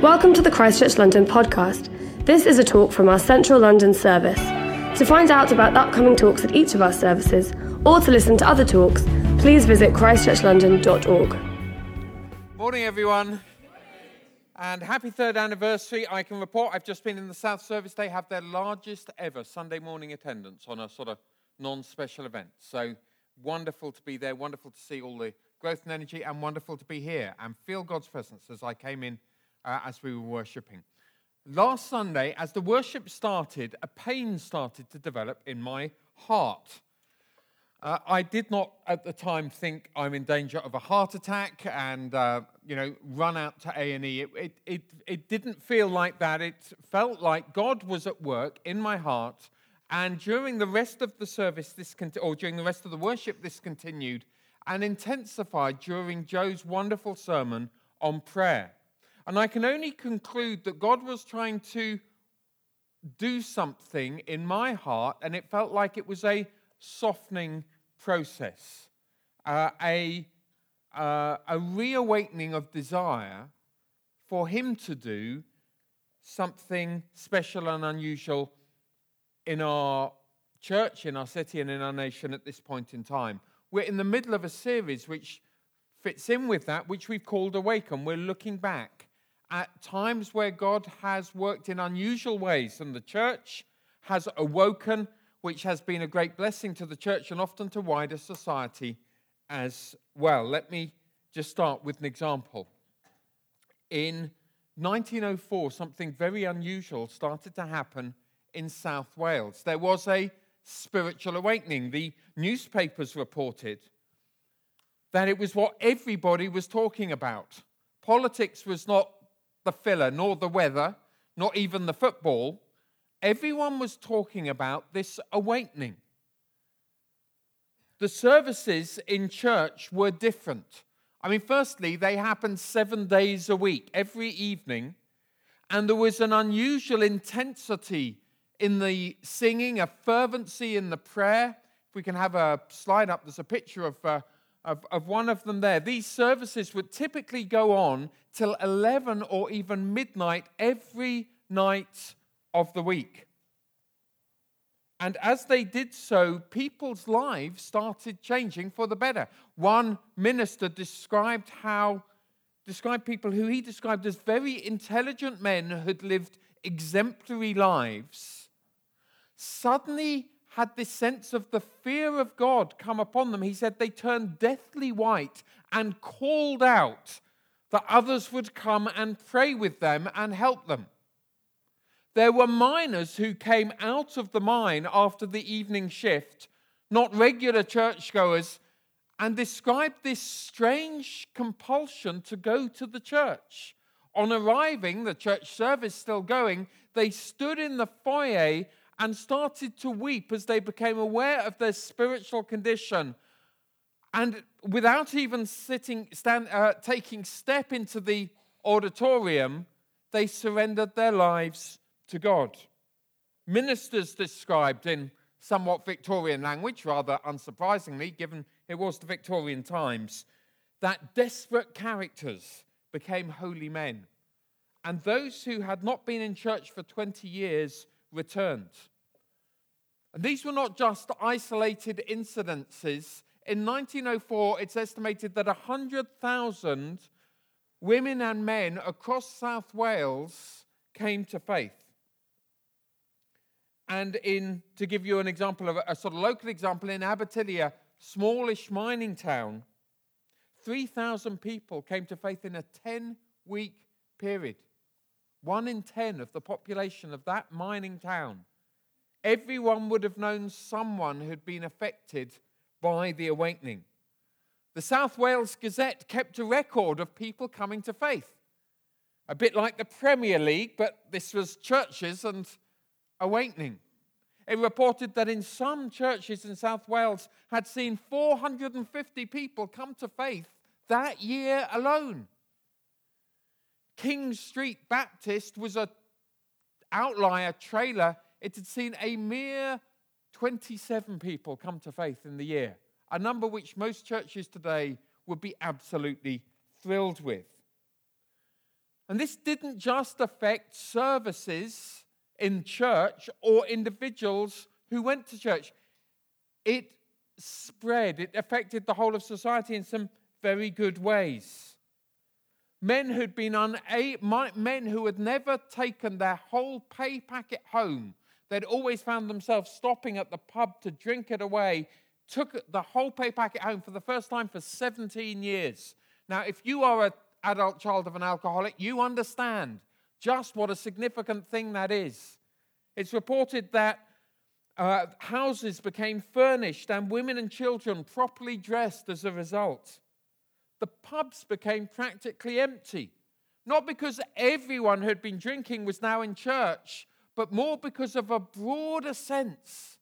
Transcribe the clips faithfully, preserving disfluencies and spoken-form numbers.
Welcome to the Christchurch London podcast. This is a talk from our Central London service. To find out about upcoming talks at each of our services, or to listen to other talks, please visit christchurch london dot org. Morning, everyone, and happy third anniversary. I can report I've just been in the South Service. They have their largest ever Sunday morning attendance on a sort of non-special event. So wonderful to be there, wonderful to see all the growth and energy, and wonderful to be here and feel God's presence as I came in uh, as we were worshipping. Last Sunday, as the worship started, a pain started to develop in my heart. Uh, I did not at the time think I'm in danger of a heart attack and, uh, you know, run out to A and E. It, it, it, it didn't feel like that. It felt like God was at work in my heart. And during the rest of the service, this con- or during the rest of the worship, this continued and intensified during Joe's wonderful sermon on prayer. And I can only conclude that God was trying to do something in my heart, and it felt like it was a softening process, uh, a, uh, a reawakening of desire for Him to do something special and unusual in our church, in our city, and in our nation at this point in time. We're in the middle of a series which fits in with that, which we've called Awaken. We're looking back at times where God has worked in unusual ways, and the church has awoken, which has been a great blessing to the church and often to wider society as well. Let me just start with an example. In nineteen oh four, something very unusual started to happen in South Wales. There was a spiritual awakening. The newspapers reported that it was what everybody was talking about. Politics was not the filler, nor the weather, not even the football. Everyone was talking about this awakening. The services in church were different. I mean, firstly, they happened seven days a week, every evening, and there was an unusual intensity in the singing, a fervency in the prayer. If we can have a slide up, there's a picture of uh, Of, of one of them there. These services would typically go on till eleven or even midnight every night of the week. And as they did so, people's lives started changing for the better. One minister described how, described people who he described as very intelligent men who had lived exemplary lives, suddenly had this sense of the fear of God come upon them. He said they turned deathly white and called out that others would come and pray with them and help them. There were miners who came out of the mine after the evening shift, not regular churchgoers, and described this strange compulsion to go to the church. On arriving, the church service still going, they stood in the foyer and started to weep as they became aware of their spiritual condition. And without even sitting, stand, uh, taking step into the auditorium, they surrendered their lives to God. Ministers described in somewhat Victorian language, rather unsurprisingly, given it was the Victorian times, that desperate characters became holy men. And those who had not been in church for twenty years returned. And these were not just isolated incidences. In nineteen oh four, it's estimated that one hundred thousand women and men across South Wales came to faith. And in, to give you an example of a, a sort of local example, in Abertili, a smallish mining town, three thousand people came to faith in a ten-week period. One in ten of the population of that mining town. Everyone would have known someone who'd been affected by the awakening. The South Wales Gazette kept a record of people coming to faith. A bit like the Premier League, but this was churches and awakening. It reported that in some churches in South Wales had seen four hundred fifty people come to faith that year alone. King Street Baptist was an outlier trailer. It had seen a mere twenty-seven people come to faith in the year, a number which most churches today would be absolutely thrilled with. And this didn't just affect services in church or individuals who went to church. It spread. It affected the whole of society in some very good ways. Men who'd been unable, men who had never taken their whole pay packet home, they'd always found themselves stopping at the pub to drink it away, took the whole pay packet home for the first time for seventeen years. Now, if you are an adult child of an alcoholic, you understand just what a significant thing that is. It's reported that uh, houses became furnished and women and children properly dressed as a result. The pubs became practically empty, not because everyone who had been drinking was now in church, but more because of a broader sense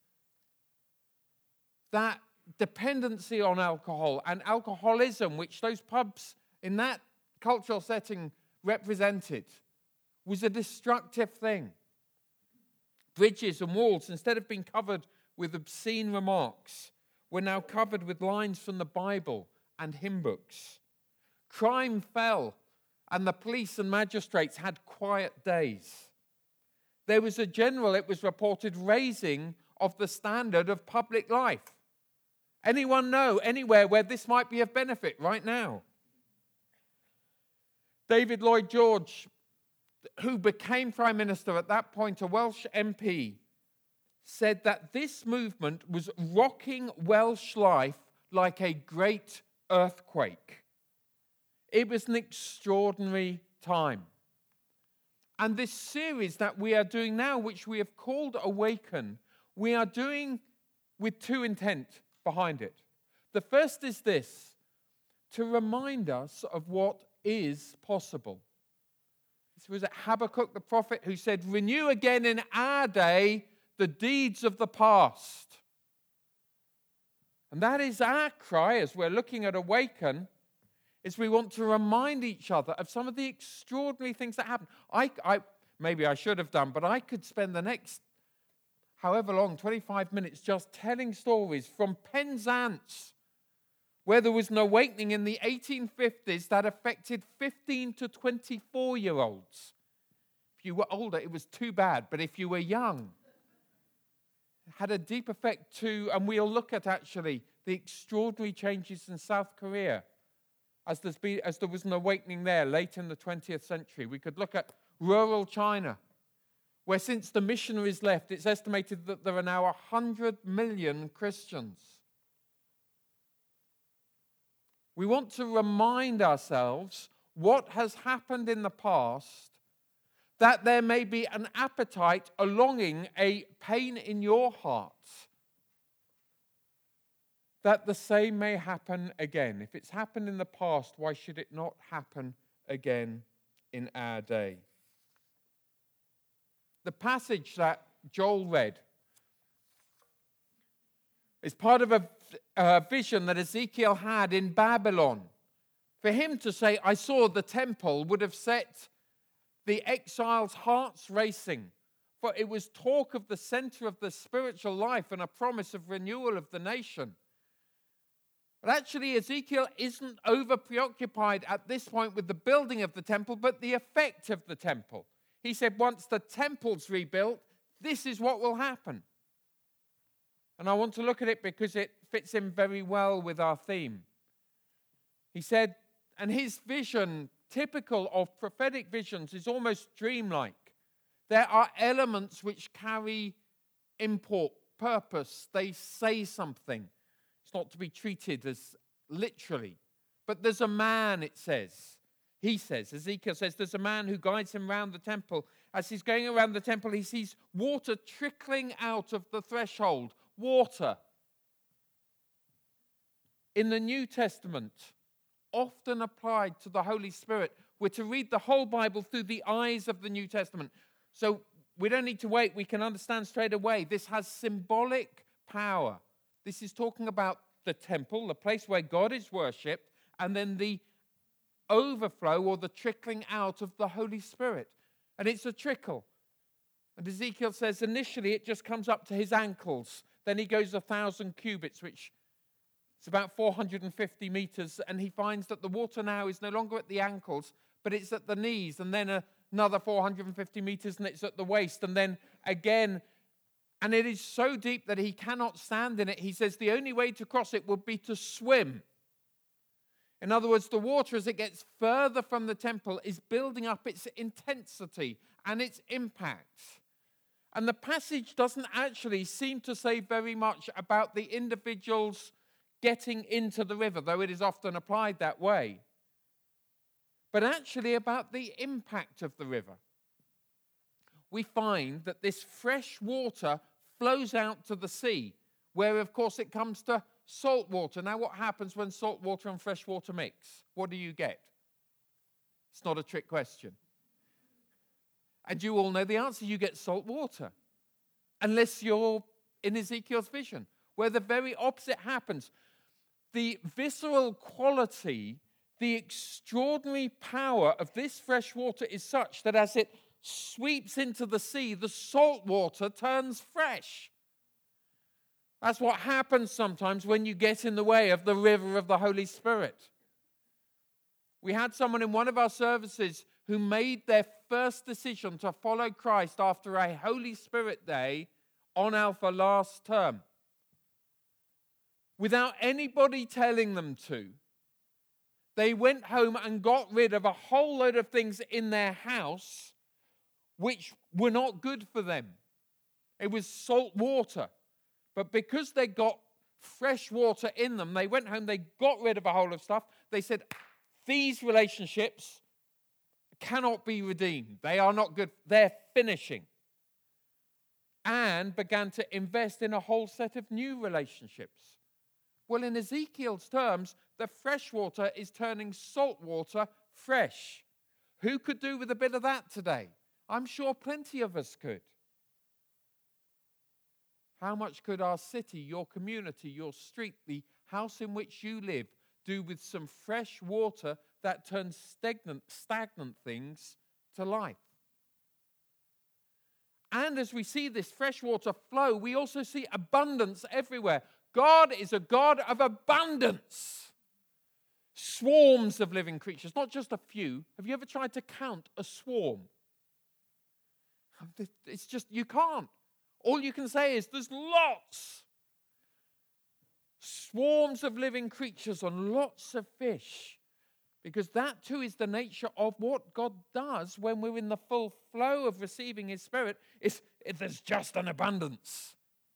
that dependency on alcohol and alcoholism, which those pubs in that cultural setting represented, was a destructive thing. Bridges and walls, instead of being covered with obscene remarks, were now covered with lines from the Bible and hymn books. Crime fell, and the police and magistrates had quiet days. There was a general, it was reported, raising of the standard of public life. Anyone know anywhere where this might be of benefit right now? David Lloyd George, who became Prime Minister at that point, a Welsh M P, said that this movement was rocking Welsh life like a great earthquake. It was an extraordinary time. And this series that we are doing now, which we have called Awaken, we are doing with two intent behind it. The first is this: to remind us of what is possible. This was Habakkuk the prophet who said, "Renew again in our day the deeds of the past." And that is our cry as we're looking at Awaken, is we want to remind each other of some of the extraordinary things that happened. I, I, maybe I should have done, but I could spend the next however long, twenty-five minutes, just telling stories from Penzance, where there was an awakening in the eighteen fifties that affected fifteen to twenty-four-year-olds. If you were older, it was too bad, but if you were young, it had a deep effect too, and we'll look at actually the extraordinary changes in South Korea as, there's been, as there was an awakening there late in the twentieth century. We could look at rural China, where since the missionaries left, it's estimated that there are now one hundred million Christians. We want to remind ourselves what has happened in the past, that there may be an appetite, a longing, a pain in your heart, that the same may happen again. If it's happened in the past, why should it not happen again in our day? The passage that Joel read is part of a, a vision that Ezekiel had in Babylon. For him to say, "I saw the temple," would have set the exiles' hearts racing, for it was talk of the center of the spiritual life and a promise of renewal of the nation. But actually, Ezekiel isn't over preoccupied at this point with the building of the temple, but the effect of the temple. He said, once the temple's rebuilt, this is what will happen. And I want to look at it because it fits in very well with our theme. He said, and his vision, typical of prophetic visions, is almost dreamlike. There are elements which carry import, purpose. They say something. It's not to be treated as literally. But there's a man, it says. He says, Ezekiel says, there's a man who guides him around the temple. As he's going around the temple, he sees water trickling out of the threshold. Water. In the New Testament, often applied to the Holy Spirit, we're to read the whole Bible through the eyes of the New Testament. So we don't need to wait. We can understand straight away. This has symbolic power. This is talking about the temple, the place where God is worshipped, and then the overflow or the trickling out of the Holy Spirit. And it's a trickle. And Ezekiel says initially it just comes up to his ankles. Then he goes a thousand cubits, which is about four hundred fifty meters, and he finds that the water now is no longer at the ankles, but but it's at the knees, and then another four hundred fifty meters, and it's at the waist, and then again. And it is so deep that he cannot stand in it. He says the only way to cross it would be to swim. In other words, the water, as it gets further from the temple, is building up its intensity and its impact. And the passage doesn't actually seem to say very much about the individuals getting into the river, though it is often applied that way, but actually about the impact of the river. We find that this fresh water flows out to the sea, where, of course, it comes to salt water. Now, what happens when salt water and fresh water mix? What do you get? It's not a trick question. And you all know the answer. You get salt water, unless you're in Ezekiel's vision, where the very opposite happens. The visceral quality, the extraordinary power of this fresh water is such that as it sweeps into the sea, the salt water turns fresh. That's what happens sometimes when you get in the way of the river of the Holy Spirit. We had someone in one of our services who made their first decision to follow Christ after a Holy Spirit day on Alpha last term, without anybody telling them to. They went home and got rid of a whole load of things in their house which were not good for them. It was salt water. But because they got fresh water in them, they went home, they got rid of a whole lot of stuff. They said, these relationships cannot be redeemed. They are not good. They're finishing. And began to invest in a whole set of new relationships. Well, in Ezekiel's terms, the fresh water is turning salt water fresh. Who could do with a bit of that today? I'm sure plenty of us could. How much could our city, your community, your street, the house in which you live, do with some fresh water that turns stagnant, stagnant things to life? And as we see this fresh water flow, we also see abundance everywhere. God is a God of abundance. Swarms of living creatures, not just a few. Have you ever tried to count a swarm? It's just, you can't. All you can say is there's lots. Swarms of living creatures and lots of fish. Because that too is the nature of what God does when we're in the full flow of receiving His Spirit. Is there's just an abundance.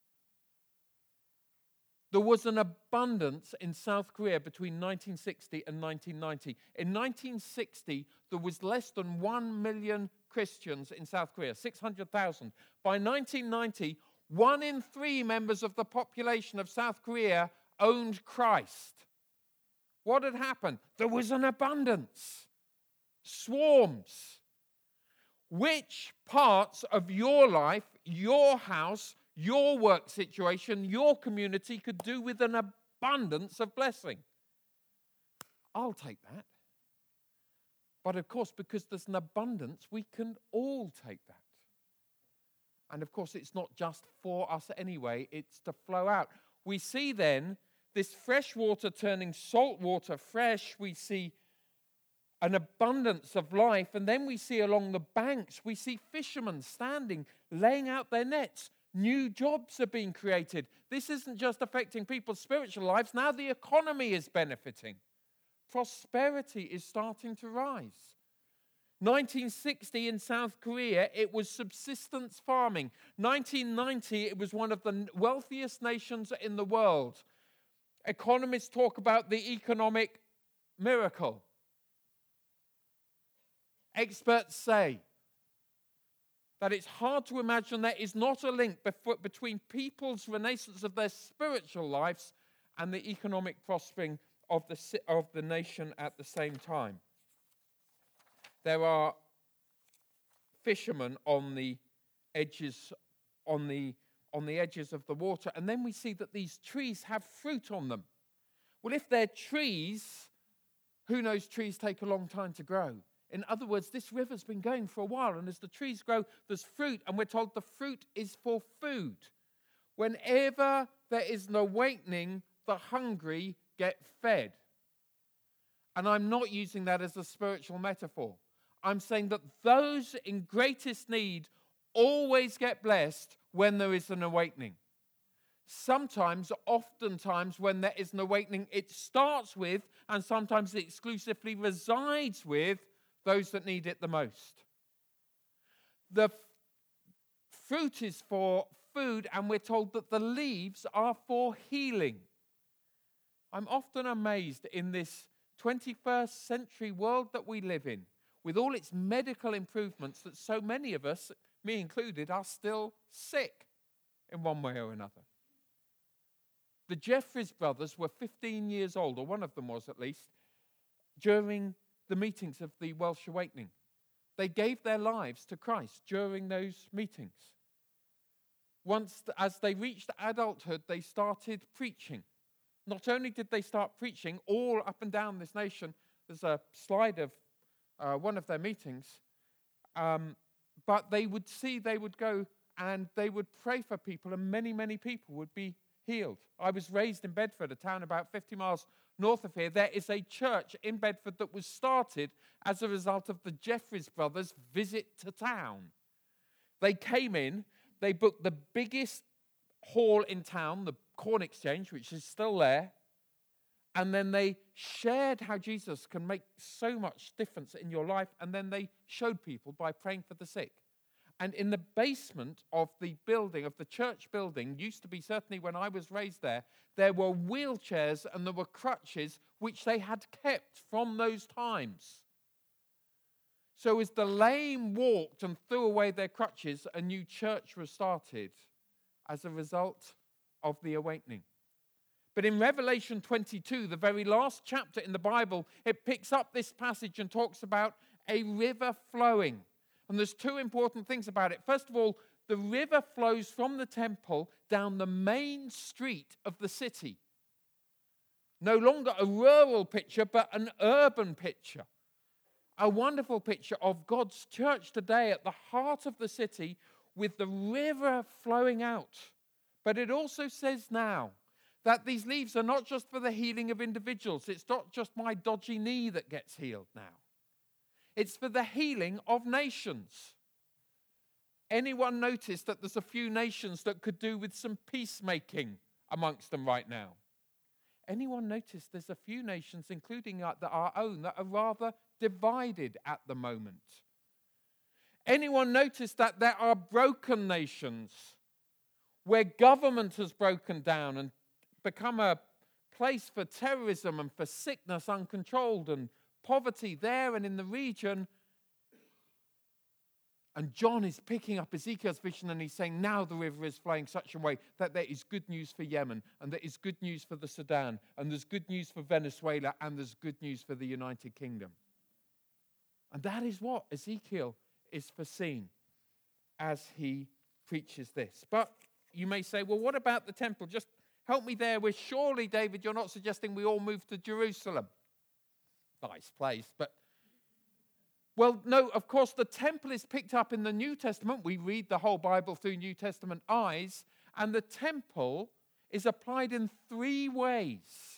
There was an abundance in South Korea between nineteen sixty and nineteen ninety. In nineteen sixty, there was less than one million Christians in South Korea, six hundred thousand. By nineteen ninety, one in three members of the population of South Korea owned Christ. What had happened? There was an abundance. Swarms. Which parts of your life, your house, your work situation, your community could do with an abundance of blessing? I'll take that. But of course, because there's an abundance, we can all take that. And of course, it's not just for us anyway, it's to flow out. We see then this fresh water turning salt water fresh. We see an abundance of life. And then we see along the banks, we see fishermen standing, laying out their nets. New jobs are being created. This isn't just affecting people's spiritual lives. Now the economy is benefiting. Prosperity is starting to rise. nineteen sixty in South Korea, it was subsistence farming. nineteen ninety, it was one of the wealthiest nations in the world. Economists talk about the economic miracle. Experts say that it's hard to imagine there is not a link between people's renaissance of their spiritual lives and the economic prospering of the, of the nation at the same time. There are fishermen on the edges, on the, on the edges of the water, and then we see that these trees have fruit on them. Well, if they're trees, who knows, trees take a long time to grow. In other words, this river's been going for a while, and as the trees grow, there's fruit, and we're told the fruit is for food. Whenever there is an awakening, the hungry get fed. And I'm not using that as a spiritual metaphor. I'm saying that those in greatest need always get blessed when there is an awakening. Sometimes, oftentimes, when there is an awakening, it starts with, and sometimes it exclusively resides with, those that need it the most. The f- fruit is for food, and we're told that the leaves are for healing. I'm often amazed in this twenty-first century world that we live in, with all its medical improvements, that so many of us, me included, are still sick in one way or another. The Jeffreys brothers were fifteen years old, or one of them was at least, during the meetings of the Welsh Awakening. They gave their lives to Christ during those meetings. Once, as they reached adulthood, they started preaching. Not only did they start preaching all up and down this nation, there's a slide of uh, one of their meetings, um, but they would see, they would go and they would pray for people, and many, many people would be healed. I was raised in Bedford, a town about fifty miles north of here. There is a church in Bedford that was started as a result of the Jeffreys brothers' visit to town. They came in, they booked the biggest hall in town, the Corn Exchange, which is still there, and then they shared how Jesus can make so much difference in your life, and then they showed people by praying for the sick. And in the basement of the building, of the church building, used to be, certainly when I was raised there, there were wheelchairs and there were crutches which they had kept from those times. So as the lame walked and threw away their crutches, a new church was started as a result of the awakening. But in Revelation twenty-two, the very last chapter in the Bible, it picks up this passage and talks about a river flowing. And there's two important things about it. First of all, the river flows from the temple down the main street of the city. No longer a rural picture, but an urban picture. A wonderful picture of God's church today at the heart of the city with the river flowing out. But it also says now that these leaves are not just for the healing of individuals. It's not just my dodgy knee that gets healed now. It's for the healing of nations. Anyone notice that there's a few nations that could do with some peacemaking amongst them right now? Anyone notice there's a few nations, including our own, that are rather divided at the moment? Anyone notice that there are broken nations where government has broken down and become a place for terrorism and for sickness uncontrolled and poverty there and in the region? And John is picking up Ezekiel's vision and he's saying, now the river is flowing such a way that there is good news for Yemen, and there is good news for the Sudan, and there's good news for Venezuela, and there's good news for the United Kingdom. And that is what Ezekiel is foreseeing as he preaches this. But you may say, well, what about the temple? Just help me there with, surely, David, you're not suggesting we all move to Jerusalem. Nice place, but well, no, of course, the temple is picked up in the New Testament. We read the whole Bible through New Testament eyes, and the temple is applied in three ways.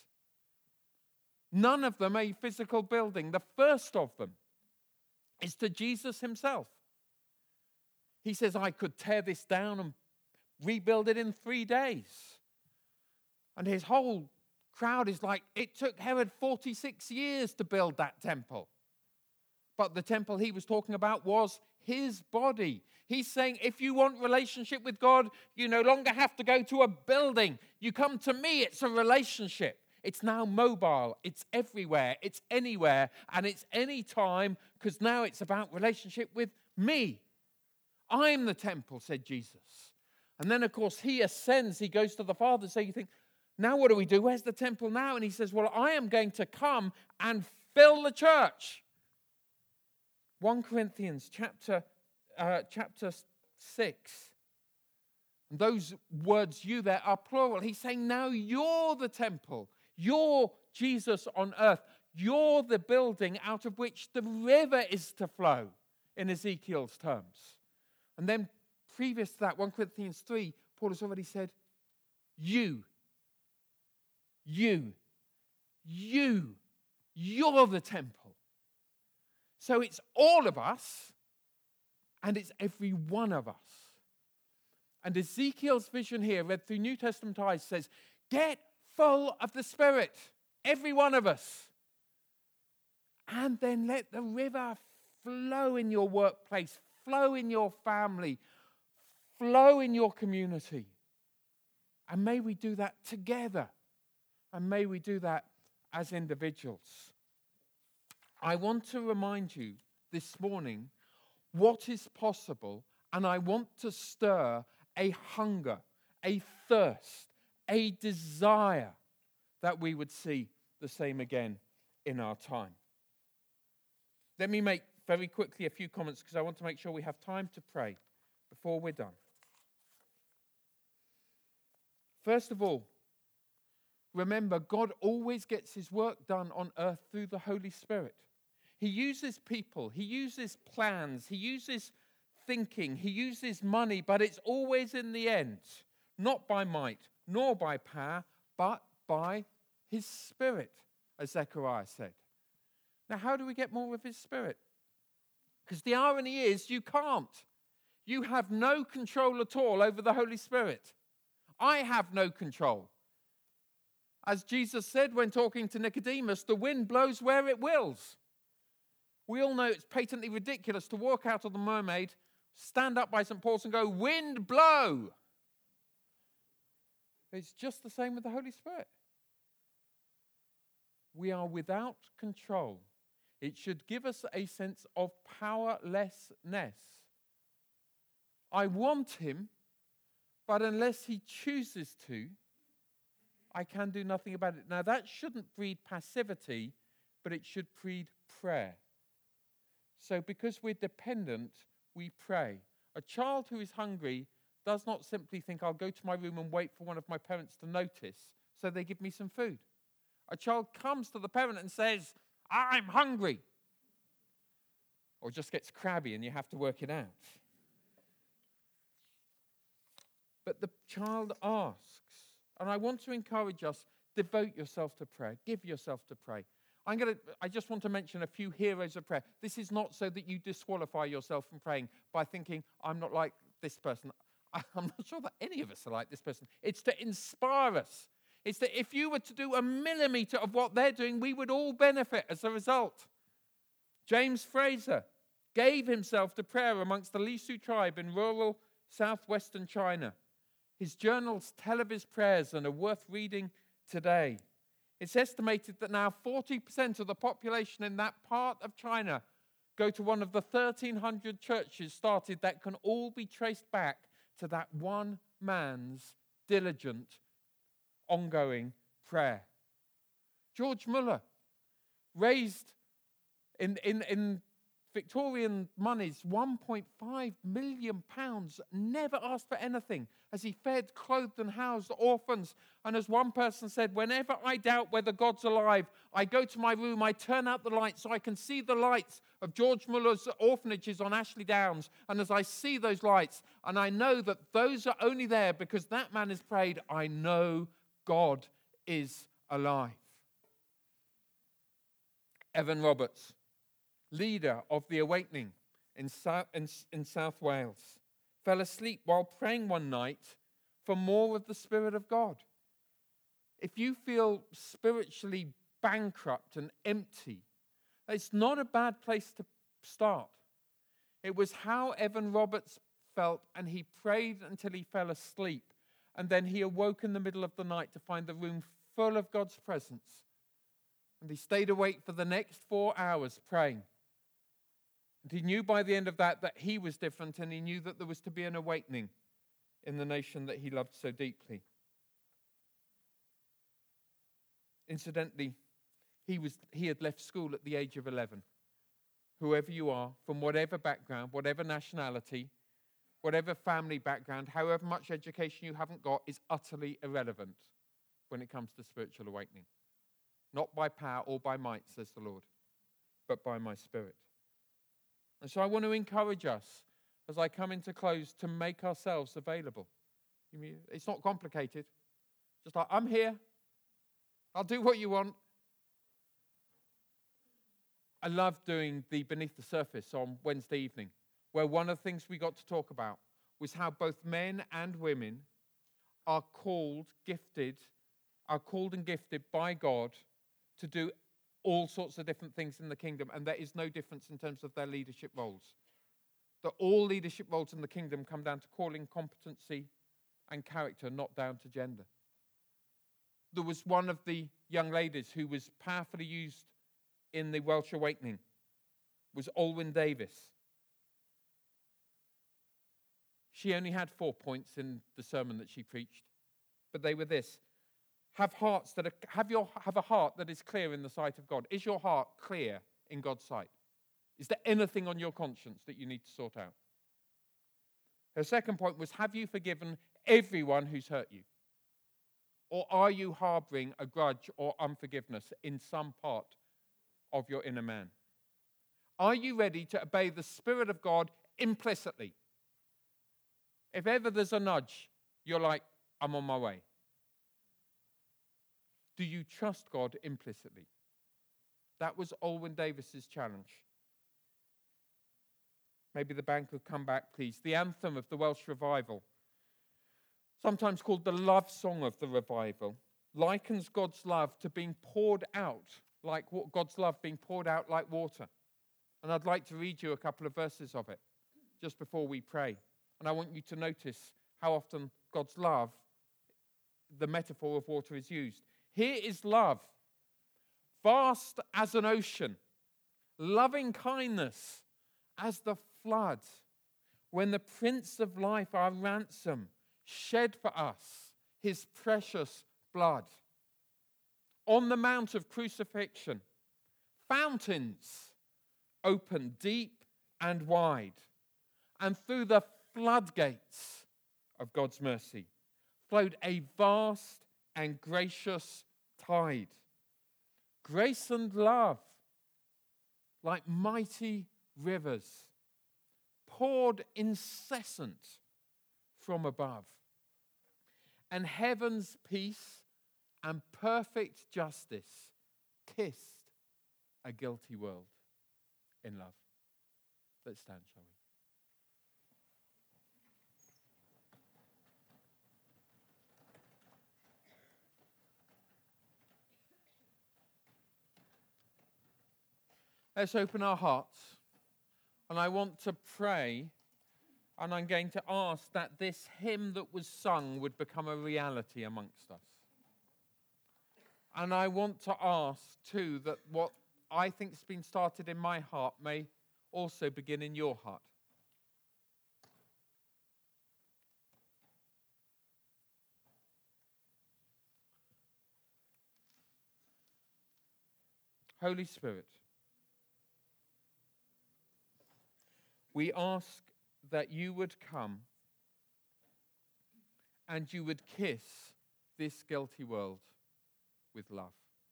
None of them a physical building. The first of them is to Jesus himself. He says, I could tear this down and rebuild it in three days. And his whole crowd is like, it took Herod forty-six years to build that temple. But the temple he was talking about was his body. He's saying, if you want relationship with God, you no longer have to go to a building. You come to me, it's a relationship. It's now mobile, it's everywhere, it's anywhere, and it's any time, because now it's about relationship with me. I'm the temple, said Jesus. And then, of course, he ascends, he goes to the Father. So you think, now what do we do? Where's the temple now? And he says, well, I am going to come and fill the church. First Corinthians chapter, uh, chapter six. And those words, you there, are plural. He's saying, now you're the temple. You're Jesus on earth. You're the building out of which the river is to flow, in Ezekiel's terms. And then previous to that, First Corinthians three, Paul has already said, you, you, you You're the temple. So it's all of us, and it's every one of us. And Ezekiel's vision here, read through New Testament eyes, says, get full of the Spirit, every one of us. And then let the river flow in your workplace, flow in your family, flow in your community. And may we do that together. And may we do that as individuals. I want to remind you this morning what is possible, and I want to stir a hunger, a thirst, a desire that we would see the same again in our time. Let me make very quickly a few comments because I want to make sure we have time to pray before we're done. First of all, remember, God always gets his work done on earth through the Holy Spirit. He uses people, he uses plans, he uses thinking, he uses money, but it's always in the end, not by might, nor by power, but by his Spirit, as Zechariah said. Now, how do we get more of his Spirit? Because the irony is, you can't. You have no control at all over the Holy Spirit. I have no control. As Jesus said when talking to Nicodemus, the wind blows where it wills. We all know it's patently ridiculous to walk out of the Mermaid, stand up by Saint Paul's and go, wind blow. It's just the same with the Holy Spirit. We are without control. It should give us a sense of powerlessness. I want him, but unless he chooses to, I can do nothing about it. Now, that shouldn't breed passivity, but it should breed prayer. So because we're dependent, we pray. A child who is hungry does not simply think, I'll go to my room and wait for one of my parents to notice, so they give me some food. A child comes to the parent and says, I'm hungry. Or just gets crabby and you have to work it out. But the child asks, and I want to encourage us, devote yourself to prayer. Give yourself to pray. I'm going to, I just want to mention a few heroes of prayer. This is not so that you disqualify yourself from praying by thinking, I'm not like this person. I'm not sure that any of us are like this person. It's to inspire us. It's that if you were to do a millimeter of what they're doing, we would all benefit as a result. James Fraser gave himself to prayer amongst the Lisu tribe in rural southwestern China. His journals tell of his prayers and are worth reading today. It's estimated that now forty percent of the population in that part of China go to one of the thirteen hundred churches started that can all be traced back to that one man's diligent, ongoing prayer. George Muller raised in, in, in Victorian monies one point five million pounds, never asked for anything, as he fed, clothed and housed orphans. And as one person said, whenever I doubt whether God's alive, I go to my room, I turn out the lights so I can see the lights of George Muller's orphanages on Ashley Downs. And as I see those lights, and I know that those are only there because that man has prayed, I know God is alive. Evan Roberts, leader of the Awakening in South, in, in South Wales, fell asleep while praying one night for more of the Spirit of God. If you feel spiritually bankrupt and empty, it's not a bad place to start. It was how Evan Roberts felt, and he prayed until he fell asleep, and then he awoke in the middle of the night to find the room full of God's presence. And he stayed awake for the next four hours praying. And he knew by the end of that that he was different, and he knew that there was to be an awakening in the nation that he loved so deeply. Incidentally, he was he had left school at the age of eleven. Whoever you are, from whatever background, whatever nationality, whatever family background, however much education you haven't got, is utterly irrelevant when it comes to spiritual awakening. Not by power or by might, says the Lord, but by my Spirit. And so I want to encourage us, as I come into close, to make ourselves available. It's not complicated. Just like, I'm here. I'll do what you want. I love doing the Beneath the Surface on Wednesday evening, where one of the things we got to talk about was how both men and women are called, gifted, are called and gifted by God to do all sorts of different things in the kingdom, and there is no difference in terms of their leadership roles. That all leadership roles in the kingdom come down to calling, competency, and character, not down to gender. There was one of the young ladies who was powerfully used in the Welsh Awakening, was Olwyn Davis. She only had four points in the sermon that she preached, but they were this: have hearts that are, have your have a heart that is clear in the sight of God. Is your heart clear in God's sight? Is there anything on your conscience that you need to sort out? Her second point was, have you forgiven everyone who's hurt you? Or are you harboring a grudge or unforgiveness in some part of your inner man? Are you ready to obey the Spirit of God implicitly? If ever there's a nudge, you're like, I'm on my way. Do you trust God implicitly? That was Olwyn Davis's challenge. Maybe the band could come back, please. The anthem of the Welsh revival, sometimes called the love song of the revival, likens God's love to being poured out, like God's love being poured out like water. And I'd like to read you a couple of verses of it just before we pray. And I want you to notice how often God's love, the metaphor of water, is used. Here is love, vast as an ocean, loving kindness as the flood, when the Prince of Life, our ransom, shed for us his precious blood. On the mount of crucifixion, fountains opened deep and wide, and through the floodgates of God's mercy flowed a vast and gracious tide. Grace and love, like mighty rivers, poured incessant from above. And heaven's peace and perfect justice kissed a guilty world in love. Let's stand, shall we? Let's open our hearts, and I want to pray, and I'm going to ask that this hymn that was sung would become a reality amongst us. And I want to ask, too, that what I think has been started in my heart may also begin in your heart. Holy Spirit, we ask that you would come and you would kiss this guilty world with love.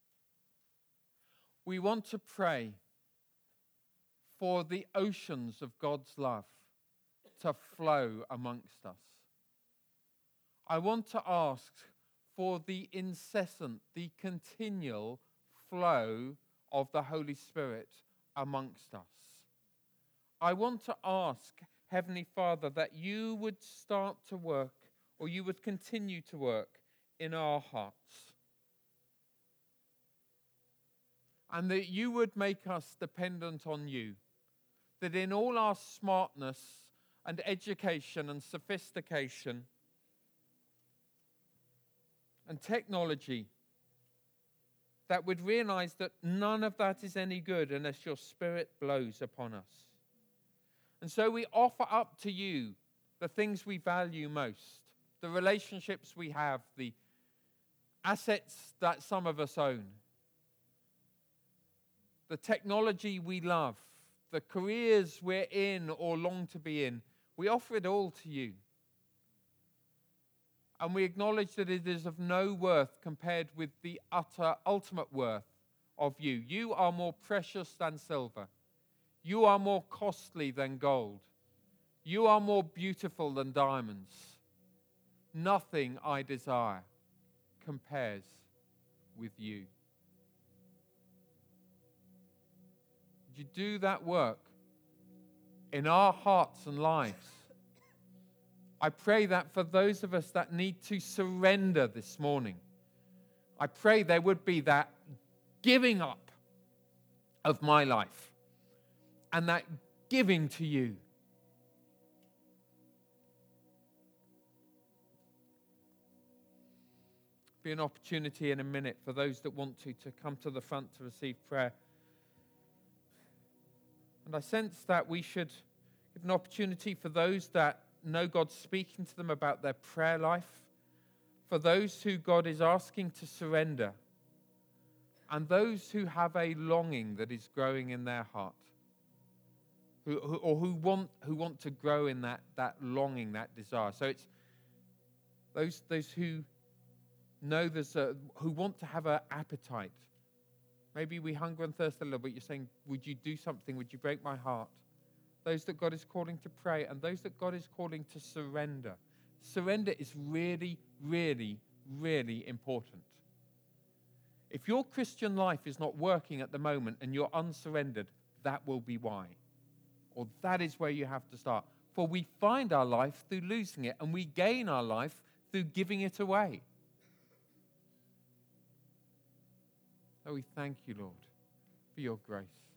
We want to pray for the oceans of God's love to flow amongst us. I want to ask for the incessant, the continual flow of the Holy Spirit amongst us. I want to ask, Heavenly Father, that you would start to work, or you would continue to work in our hearts. And that you would make us dependent on you. That in all our smartness and education and sophistication and technology, that we'd realize that none of that is any good unless your Spirit blows upon us. And so we offer up to you the things we value most, the relationships we have, the assets that some of us own, the technology we love, the careers we're in or long to be in. We offer it all to you. And we acknowledge that it is of no worth compared with the utter, ultimate worth of you. You are more precious than silver. You are more costly than gold. You are more beautiful than diamonds. Nothing I desire compares with you. Would you do that work in our hearts and lives? I pray that for those of us that need to surrender this morning, I pray there would be that giving up of my life and that giving to you. Be an opportunity in a minute for those that want to to come to the front to receive prayer. And I sense that we should give an opportunity for those that know God speaking to them about their prayer life, for those who God is asking to surrender, and those who have a longing that is growing in their heart, who, who, or who want who want to grow in that, that longing, that desire. So it's those those who know there's a, who want to have an appetite. Maybe we hunger and thirst a little bit. You're saying, would you do something? Would you break my heart? Those that God is calling to pray, and those that God is calling to surrender. Surrender is really, really, really important. If your Christian life is not working at the moment and you're unsurrendered, that will be why. Or that is where you have to start. For we find our life through losing it, and we gain our life through giving it away. Oh, we thank you, Lord, for your grace.